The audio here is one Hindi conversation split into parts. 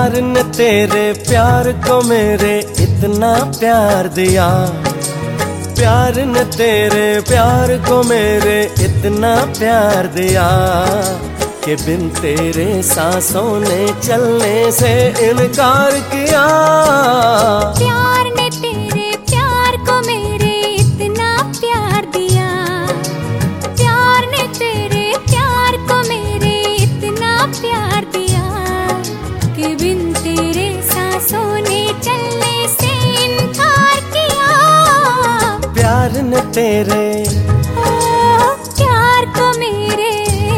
प्यार ने तेरे प्यार को मेरे इतना प्यार दिया, प्यार ने तेरे प्यार को मेरे इतना प्यार दिया कि बिन तेरे सांसों ने चलने से इनकार किया। प्यार ने तेरे प्यार को मेरे इतना प्यार दिया, प्यार ने तेरे प्यार को मेरे इतना प्यार दिया कि बिन तेरे सांसों ने चलने से इनकार किया। प्यार ने तेरे प्यार को मेरे।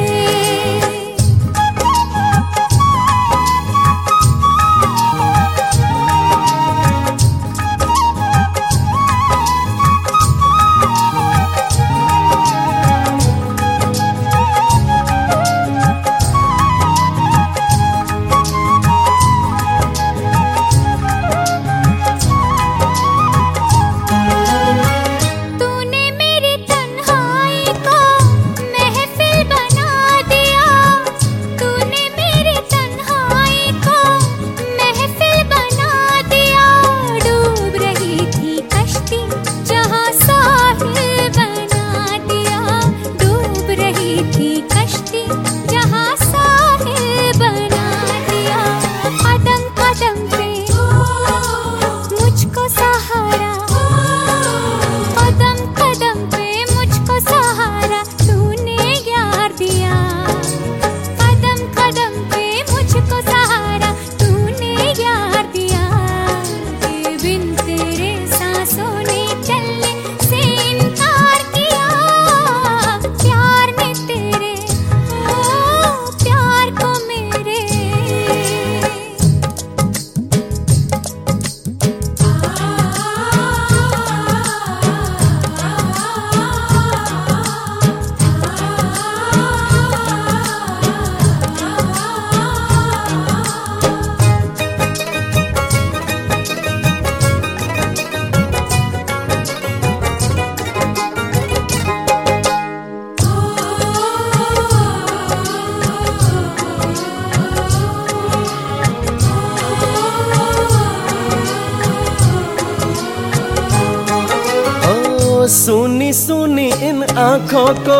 सुनी सुनी इन आँखों को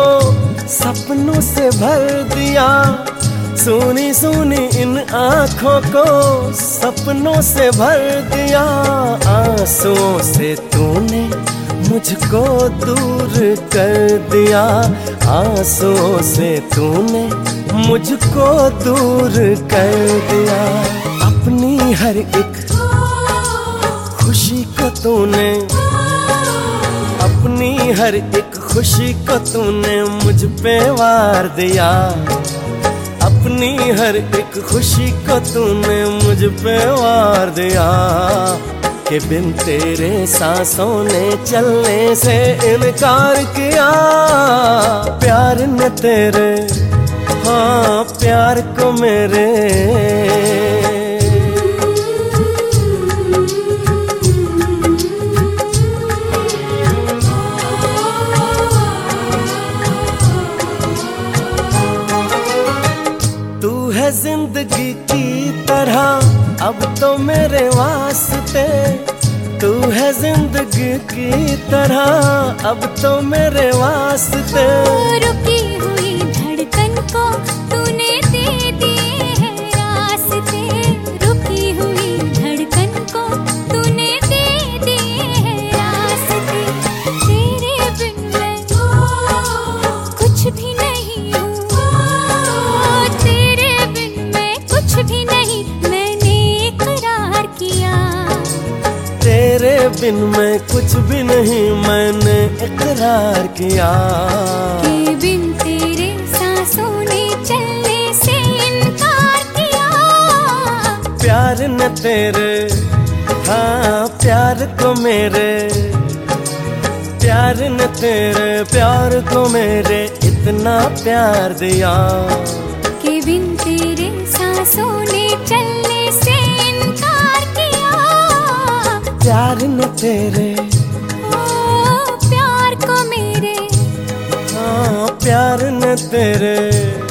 सपनों से भर दिया, सुनी सुनी इन आँखों को सपनों से भर दिया। आंसुओं से तूने मुझको दूर कर दिया, आंसुओं से तूने मुझको दूर कर दिया। अपनी हर एक खुशी को तूने, अपनी हर एक खुशी को तूने मुझ पे वार दिया, अपनी हर एक खुशी को तूने मुझ पे वार दिया कि बिन तेरे सांसों ने चलने से इनकार किया। प्यार ने तेरे हाँ प्यार को मेरे। जिंदगी की तरह अब तो मेरे वास्ते, तू है जिंदगी की तरह अब तो मेरे वास्ते। रुकी हुई धड़कन को तूने दे दिए हैं रास्ते, रुकी हुई धड़कन को तूने दे दिए हैं रास्ते। तेरे बिन मैं कुछ भी नहीं हूँ, भी नहीं मैंने इकरार किया। तेरे बिन मैं कुछ भी नहीं मैंने इकरार किया कि बिन तेरे सांसों ने चलने से इनकार किया। प्यार न तेरे हाँ प्यार को मेरे, प्यार न तेरे प्यार को मेरे इतना प्यार दिया कि बिन तेरे सांसों ने चलने से इनकार किया। प्यार न तेरे प्यार को मेरे हाँ प्यार न तेरे।